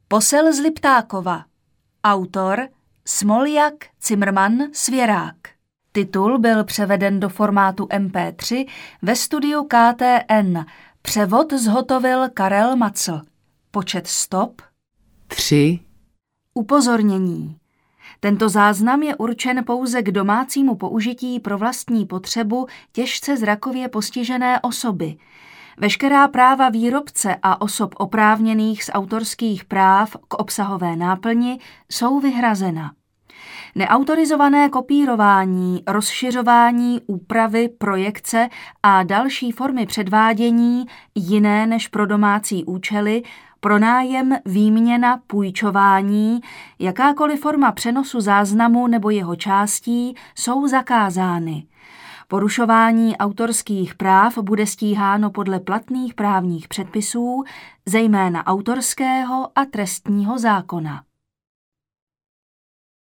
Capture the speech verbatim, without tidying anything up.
Posel z Liptákova. Autor Smoljak Cimrman Svěrák. Titul byl převeden do formátu em pé tři ve studiu ká té en. Převod zhotovil Karel Macl. Počet stop tři. Upozornění. Tento záznam je určen pouze k domácímu použití pro vlastní potřebu těžce zrakově postižené osoby. Veškerá práva výrobce a osob oprávněných z autorských práv k obsahové náplni jsou vyhrazena. Neautorizované kopírování, rozšiřování, úpravy, projekce a další formy předvádění jiné než pro domácí účely, pronájem, výměna, půjčování, jakákoliv forma přenosu záznamu nebo jeho částí jsou zakázány. Porušování autorských práv bude stíháno podle platných právních předpisů, zejména autorského a trestního zákona.